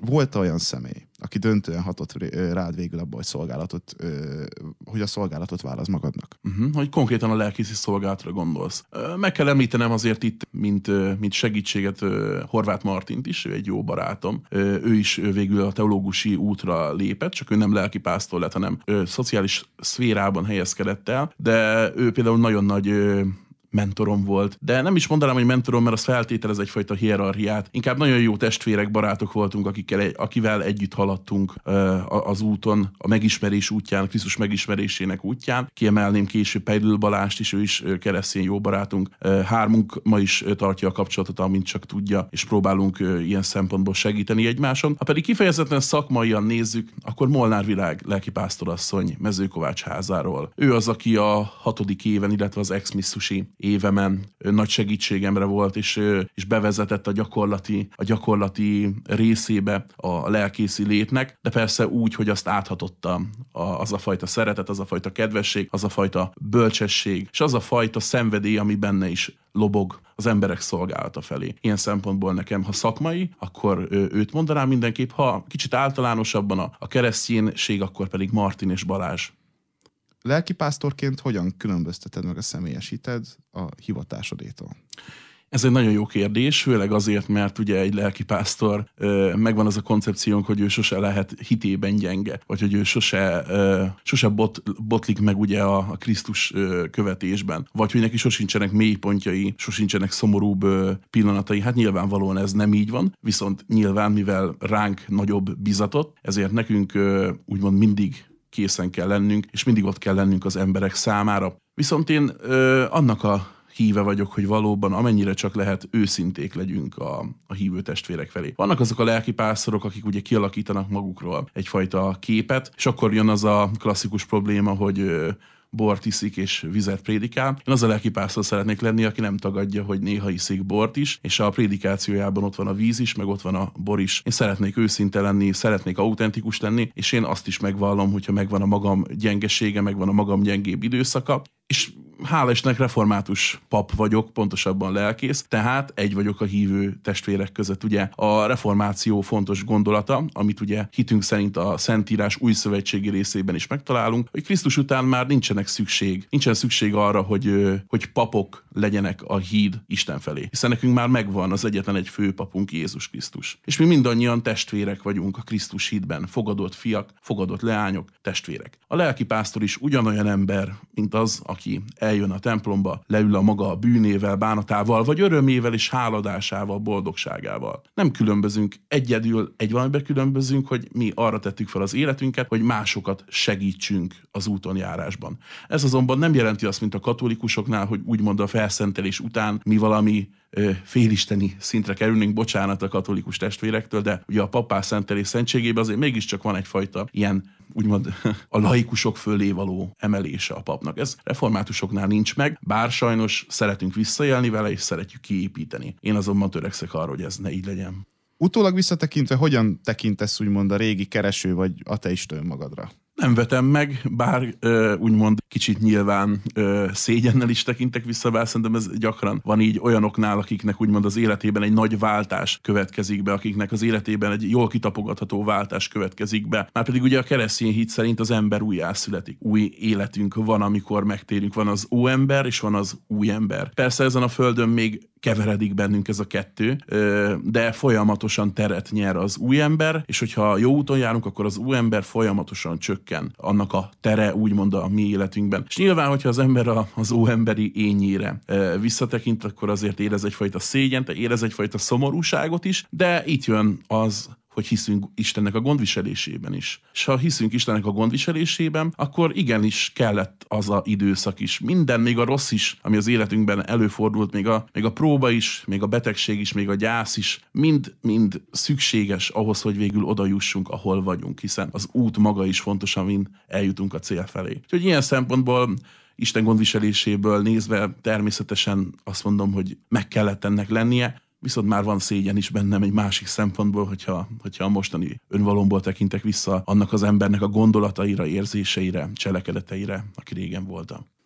volt olyan személy, aki döntően hatott rád végül abban, hogy szolgálatot, hogy a szolgálatot válasz magadnak? Uh-huh, hogy konkrétan a lelkészi szolgálatra gondolsz. Meg kell említenem azért itt, mint, mint segítséget Horváth Martint is, ő egy jó barátom. Ő is végül a teológusi útra lépett, csak ő nem lelkipásztor lett, hanem szociális szférában helyezkedett el, de ő például nagyon nagy mentorom volt. De nem is mondanám, hogy mentorom, mert az feltételez egyfajta hierarchiát. Inkább nagyon jó testvérek, barátok voltunk, akikkel, akivel együtt haladtunk az úton, a megismerés útján, Krisztus megismerésének útján. Kiemelném később Peidl Balást is, ő is keresztény jó barátunk. Hármunk ma is tartja a kapcsolatot, amint csak tudja, és próbálunk ilyen szempontból segíteni egymáson. Ha pedig kifejezetten szakmaian nézzük, akkor Molnár Világ lelkipásztorasszony Mezőkovács házáról. Ő az, aki a hatodik éven, illetve az ex-misszusi évemen nagy segítségemre volt, és, és bevezetett a gyakorlati, a gyakorlati részébe a lelkészi létnek, de persze úgy, hogy azt áthatotta az a fajta szeretet, az a fajta kedvesség, az a fajta bölcsesség, és az a fajta szenvedély, ami benne is lobog az emberek szolgálata felé. Ilyen szempontból nekem, ha szakmai, akkor őt mondanám mindenképp, ha kicsit általánosabban a, a kereszténység, akkor pedig Martin és Balázs. Lelkipásztorként hogyan különbözteted meg a személyes hited a hivatásodétól? Ez egy nagyon jó kérdés, főleg azért, mert ugye egy lelkipásztor, megvan az a koncepciónk, hogy ő sose lehet hitében gyenge, vagy hogy ő sose, sose bot, botlik meg ugye a, a Krisztus követésben, vagy hogy neki sosincsenek mélypontjai, sosincsenek szomorúbb pillanatai. Hát nyilvánvalóan ez nem így van, viszont nyilván, mivel ránk nagyobb bizatott, ezért nekünk úgymond mindig készen kell lennünk, és mindig ott kell lennünk az emberek számára. Viszont én ö, annak a híve vagyok, hogy valóban amennyire csak lehet őszinték legyünk a, a hívő testvérek felé. Vannak azok a lelkipásztorok, akik ugye kialakítanak magukról egyfajta képet, és akkor jön az a klasszikus probléma, hogy ö, bort iszik és vizet prédikál. Én az a lelkipásztor szeretnék lenni, aki nem tagadja, hogy néha iszik bort is, és a prédikációjában ott van a víz is, meg ott van a bor is. Én szeretnék őszinte lenni, szeretnék autentikus lenni, és én azt is megvallom, hogyha megvan a magam gyengesége, megvan a magam gyengébb időszaka, és hála Istennek református pap vagyok, pontosabban lelkész, tehát egy vagyok a hívő testvérek között. Ugye a reformáció fontos gondolata, amit ugye hitünk szerint a Szentírás új szövetségi részében is megtalálunk, hogy Krisztus után már nincsenek szükség, nincsen szükség arra, hogy, hogy papok legyenek a híd Isten felé. Hiszen nekünk már megvan az egyetlen egy főpapunk, Jézus Krisztus. És mi mindannyian testvérek vagyunk a Krisztus hídben, fogadott fiak, fogadott leányok, testvérek. A lelkipásztor is ugyanolyan ember, mint az, aki eljön a templomba, leül a maga bűnével, bánatával, vagy örömével és háladásával, boldogságával. Nem különbözünk, egyedül egy valamiben különbözünk, hogy mi arra tettük fel az életünket, hogy másokat segítsünk az úton járásban. Ez azonban nem jelenti azt, mint a katolikusoknál, hogy úgymond a felszentelés után mi valami ö, félisteni szintre kerülnénk, bocsánat a katolikus testvérektől, de ugye a papás szentelés szentségében azért mégiscsak van egyfajta ilyen úgymond a laikusok fölé való emelése a papnak. Ez reformátusoknál nincs meg, bár sajnos szeretünk visszaélni vele, és szeretjük kiépíteni. Én azonban törekszek arra, hogy ez ne így legyen. Utólag visszatekintve, hogyan tekintesz úgymond a régi kereső vagy ateista önmagadra? Nem vetem meg, bár ö, úgymond kicsit nyilván ö, szégyennel is tekintek vissza, bár szerintem ez gyakran van így olyanoknál, akiknek úgymond az életében egy nagy váltás következik be, akiknek az életében egy jól kitapogatható váltás következik be. Márpedig ugye a keresztény hit szerint az ember újjászületik. Új életünk van, amikor megtérünk. Van az óember, és van az új ember. Persze ezen a földön még keveredik bennünk ez a kettő, de folyamatosan teret nyer az új ember, és hogyha jó úton járunk, akkor az új ember folyamatosan csökken annak a tere, úgymond a mi életünkben. És nyilván, hogyha az ember az óemberi ényére visszatekint, akkor azért érez egyfajta szégyent, érez egyfajta szomorúságot is, de itt jön az, hogy hiszünk Istennek a gondviselésében is. És ha hiszünk Istennek a gondviselésében, akkor igenis kellett az a időszak is. Minden, még a rossz is, ami az életünkben előfordult, még a, még a próba is, még a betegség is, még a gyász is, mind, mind szükséges ahhoz, hogy végül oda jussunk, ahol vagyunk, hiszen az út maga is fontos, amin eljutunk a cél felé. Úgyhogy ilyen szempontból Isten gondviseléséből nézve természetesen azt mondom, hogy meg kellett ennek lennie, viszont már van szégyen is bennem egy másik szempontból, hogyha, hogyha a mostani önvalomból tekintek vissza annak az embernek a gondolataira, érzéseire, cselekedeteire, aki régen voltam.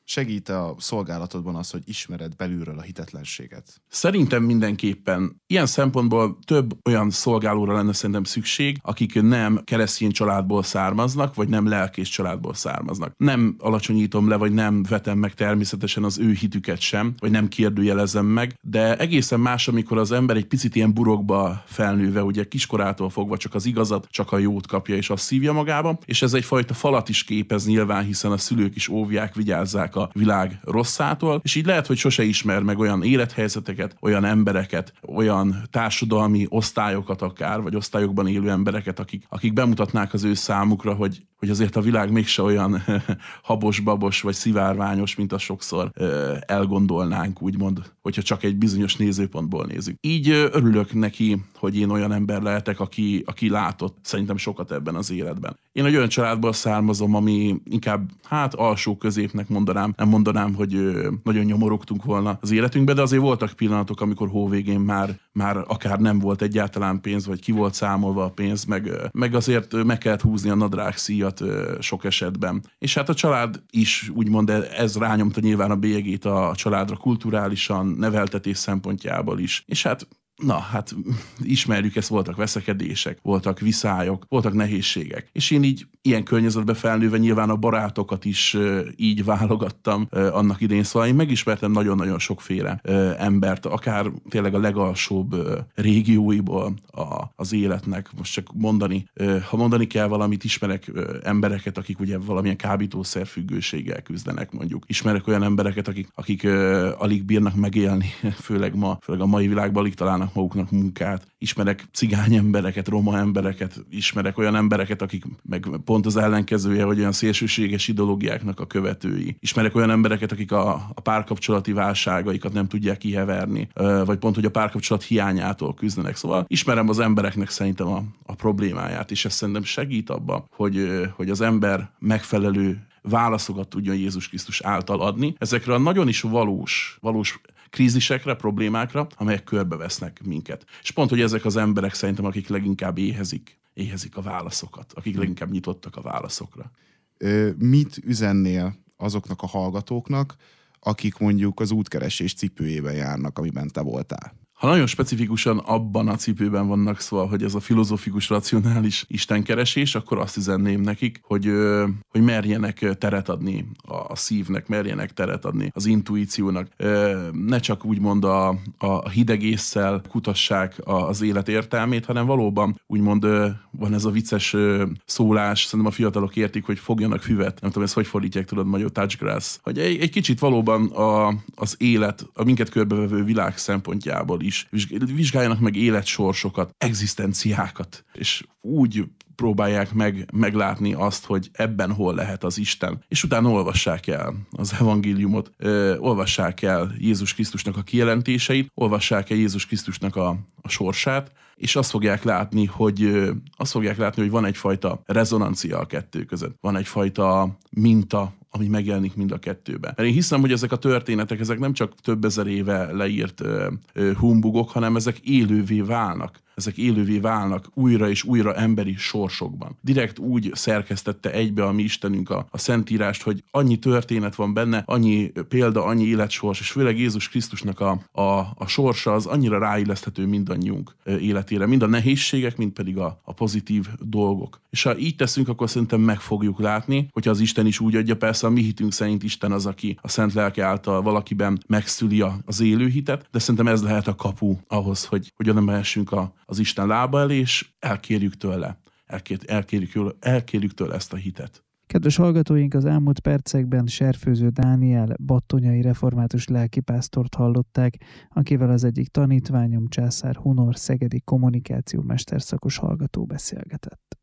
Segít a szolgálatodban az, hogy ismered belülről a hitetlenséget? Szerintem mindenképpen. Ilyen szempontból több olyan szolgálóra lenne szerintem szükség, akik nem keresztény családból származnak, vagy nem lelkész családból származnak. Nem alacsonyítom le, vagy nem vetem meg természetesen az ő hitüket sem, vagy nem kérdőjelezem meg, de egészen más, amikor az ember egy picit ilyen burokba felnőve, ugye kiskorától fogva csak az igazat, csak a jót kapja, és azt szívja magába, és ez egyfajta falat is képez nyilván, hiszen a szülők is óvják, vigyázzák a világ rosszától, és így lehet, hogy sose ismer meg olyan élethelyzeteket, olyan embereket, olyan társadalmi osztályokat akár, vagy osztályokban élő embereket, akik, akik bemutatnák az ő számukra, hogy, hogy azért a világ mégse olyan habos-babos, vagy szivárványos, mint azt sokszor elgondolnánk, úgymond, hogyha csak egy bizonyos nézőpontból nézzük. Így örülök neki, hogy én olyan ember lehetek, aki, aki látott szerintem sokat ebben az életben. Én egy olyan családból származom, ami inkább hát alsó középnek mondanám, nem mondanám, hogy nagyon nyomorogtunk volna az életünkbe, de azért voltak pillanatok, amikor hóvégén már, már akár nem volt egyáltalán pénz, vagy ki volt számolva a pénz, meg, meg azért meg kellett húzni a nadrág szíjat sok esetben. És hát a család is úgymond ez rányomta nyilván a bélyegét a családra kulturálisan, neveltetés szempontjából is. És hát Na, hát ismerjük ezt, voltak veszekedések, voltak viszályok, voltak nehézségek. És én így ilyen környezetbe felnőve nyilván a barátokat is uh, így válogattam uh, annak idején. Szóval én megismertem nagyon-nagyon sokféle uh, embert, akár tényleg a legalsóbb uh, régióiból a, az életnek. Most csak mondani, uh, ha mondani kell valamit, ismerek uh, embereket, akik ugye valamilyen kábítószer függőséggel küzdenek mondjuk. Ismerek olyan embereket, akik, akik uh, alig bírnak megélni, főleg ma, főleg a mai világban alig találnak maguknak munkát. Ismerek cigány embereket, roma embereket, ismerek olyan embereket, akik meg pont az ellenkezője, hogy olyan szélsőséges ideológiáknak a követői. Ismerek olyan embereket, akik a, a párkapcsolati válságaikat nem tudják kiheverni, vagy pont, hogy a párkapcsolat hiányától küzdenek. Szóval ismerem az embereknek szerintem a, a problémáját, és ez szerintem segít abba, hogy, hogy az ember megfelelő válaszokat tudjon Jézus Krisztus által adni. Ezekre a nagyon is valós, valós krízisekre, problémákra, amelyek körbevesznek minket. És pont, hogy ezek az emberek szerintem, akik leginkább éhezik, éhezik a válaszokat, akik leginkább nyitottak a válaszokra. Ö, mit üzennél azoknak a hallgatóknak, akik mondjuk az útkeresés cipőjében járnak, amiben te voltál? Ha nagyon specifikusan abban a cipőben vannak, szóval, hogy ez a filozófikus, racionális istenkeresés, akkor azt üzenném nekik, hogy, hogy merjenek teret adni a szívnek, merjenek teret adni az intuíciónak. Ne csak úgymond a, a hideg ésszel kutassák az élet értelmét, hanem valóban úgymond van ez a vicces szólás, szerintem a fiatalok értik, hogy fogjanak füvet. Nem tudom, ezt hogy fordítják, tudod, magyar touchgrass. Hogy egy, egy kicsit valóban a, az élet, a minket körbevevő világ szempontjából is vizsgáljanak meg életsorsokat, egzisztenciákat, és úgy próbálják meg, meglátni azt, hogy ebben hol lehet az Isten. És utána olvassák el az evangéliumot, ö, olvassák el Jézus Krisztusnak a kijelentéseit, olvassák el Jézus Krisztusnak a, a sorsát, és azt fogják látni, hogy ö, azt fogják látni, hogy van egyfajta rezonancia a kettő között. Van egyfajta minta, ami megjelenik mind a kettőben. Mert én hiszem, hogy ezek a történetek, ezek nem csak több ezer éve leírt ö, ö, humbugok, hanem ezek élővé válnak. Ezek élővé válnak újra és újra emberi sorsokban. Direkt úgy szerkesztette egybe a mi Istenünk a, a Szentírást, hogy annyi történet van benne, annyi példa, annyi életsors, és főleg Jézus Krisztusnak a, a, a sorsa az annyira ráilleszthető mindannyiunk életére. Mind a nehézségek, mind pedig a, a pozitív dolgok. És ha így teszünk, akkor szerintem meg fogjuk látni, hogyha az Isten is úgy adja, persze a mi hitünk szerint Isten az, aki a Szent Lelke által valakiben megszüli az élő hitet, de szerintem ez lehet a kapu ahhoz, hogy, hogy oda mehessünk a az Isten lába elé, és elkérjük tőle, elkér, elkérjük, elkérjük tőle ezt a hitet. Kedves hallgatóink, az elmúlt percekben Serfőző Dániel battonyai református lelkipásztort hallották, akivel az egyik tanítványom, Császár Hunor szegedi kommunikáció mesterszakos hallgató beszélgetett.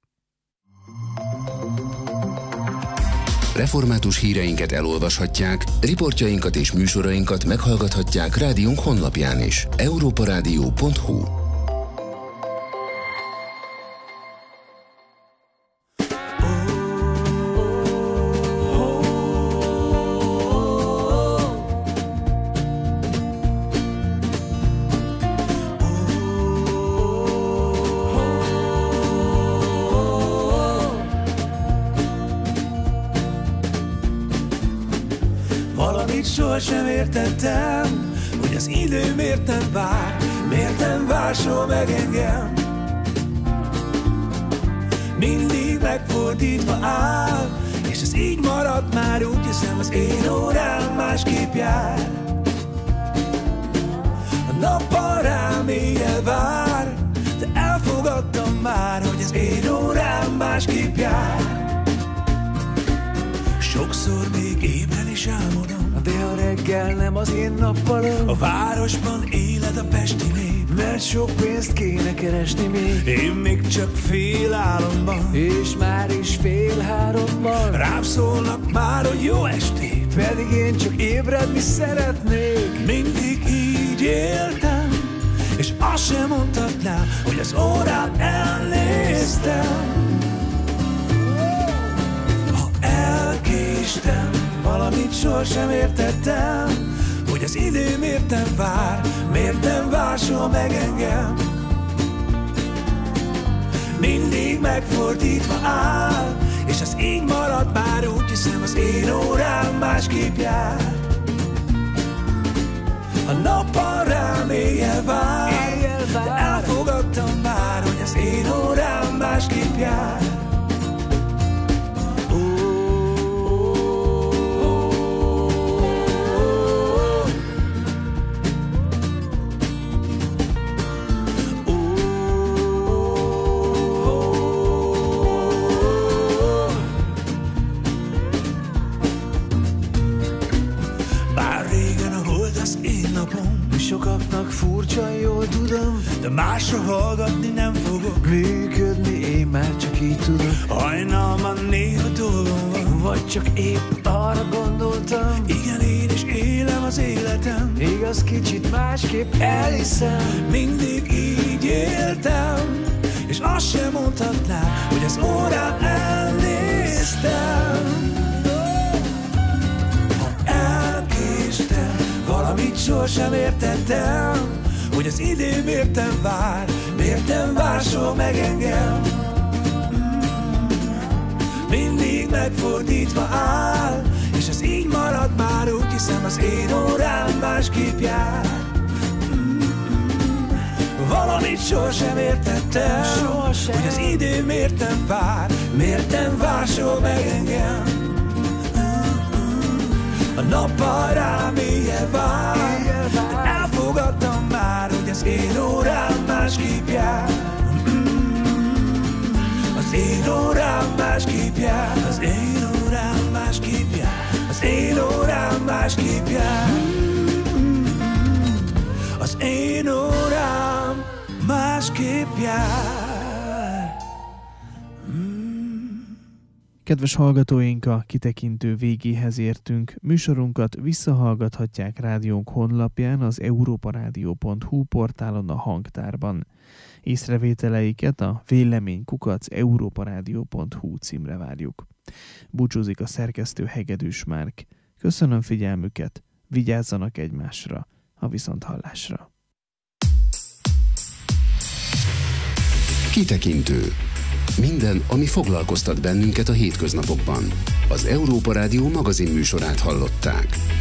Református híreinket elolvashatják, riportjainkat és műsorainkat meghallgathatják rádiónk honlapján is. európarádió pont hu. Valamit sohasem értettem, hogy az idő miért nem vár, miért nem vár soha meg engem. Mindig megfordítva áll, és ez így marad már, úgy hiszem az én órám másképp jár. A nappal rám éjjel vár, de elfogadtam már, hogy az én órám másképp jár. Sokszor még ébren is álmodom, de a reggel nem az én nappalom. A városban éled a pesti nép, mert sok pénzt kéne keresni még. Én még csak fél álomban, és már is fél háromban rám szólnak már, hogy jó estét, pedig én csak ébredni szeretnék. Mindig így éltem, és azt sem mondhatnám, hogy az órám elnéztem. Elkéstem, valamit sohasem értettem, hogy az idő miért nem vár, miért nem vár soha meg engem. Mindig megfordítva áll, és az így marad már, úgy hiszem az én órám másképp jár. A nappal rám éjjel vár, de elfogadtam már, hogy az én órám másképp jár. Sokaknak furcsa, jól tudom, de másra hallgatni nem fogok. Működni én már csak így tudom. Hajnalban néha dolgom van, vagy csak épp arra gondoltam. Igen, én is élem az életem, igaz, kicsit másképp elhiszem. Mindig így éltem, és azt sem mondhatnám, hogy az órán elnéztem. Valamit sohasem értettem, hogy az idő miért nem vár, miért nem vár soha meg engem. Mindig megfordítva áll, és ez így marad már, úgy hiszem az én órám másképp jár. Valamit sohasem értettem, sohasem. Hogy az idő miért nem vár, miért nem vár soha meg engem. A nappal rám éjjel vár, de elfogadtam már, hogy az én órám másképp jár. Az én órám másképp jár, az én órám másképp jár, az én órám másképp jár. Az én órám másképp jár. Kedves hallgatóink, a kitekintő végéhez értünk. Műsorunkat visszahallgathatják rádiónk honlapján, az európaradio pont hu portálon, a hangtárban. Észrevételeiket a vélemény kukac európaradio pont hu címre várjuk. Búcsúzik a szerkesztő Hegedűs Márk. Köszönöm figyelmüket, vigyázzanak egymásra, a viszonthallásra. Kitekintő. Minden, ami foglalkoztat bennünket a hétköznapokban. Az Európa Rádió magazin műsorát hallották.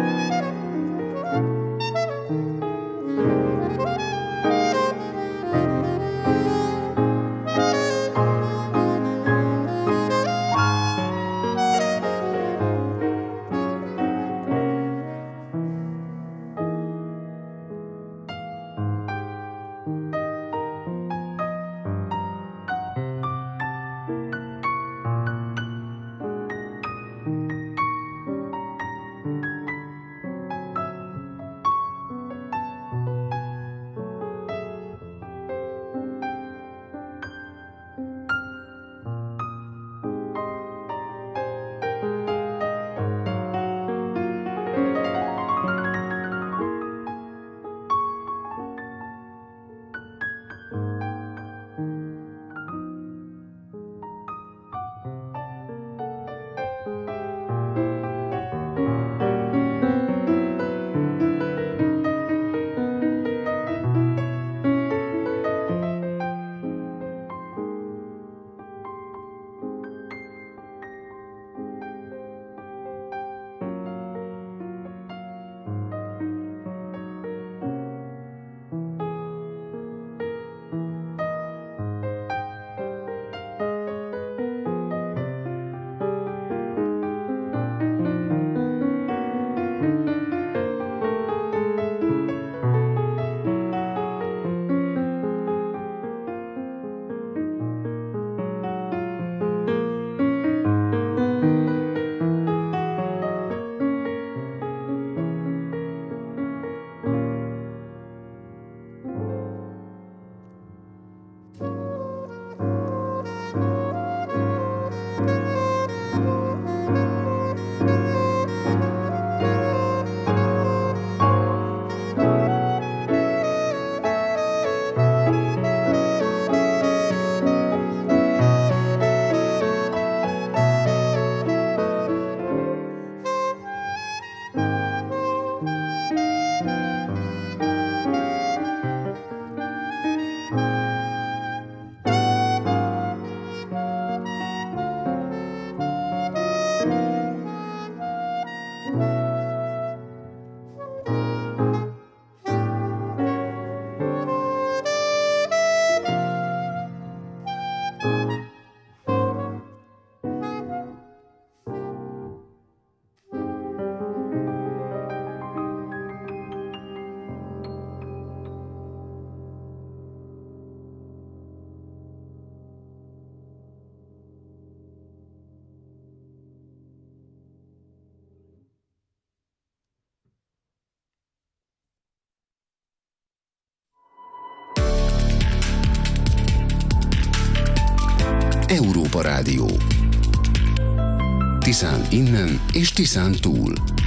Európa Rádió. Tiszán innen és Tiszán túl.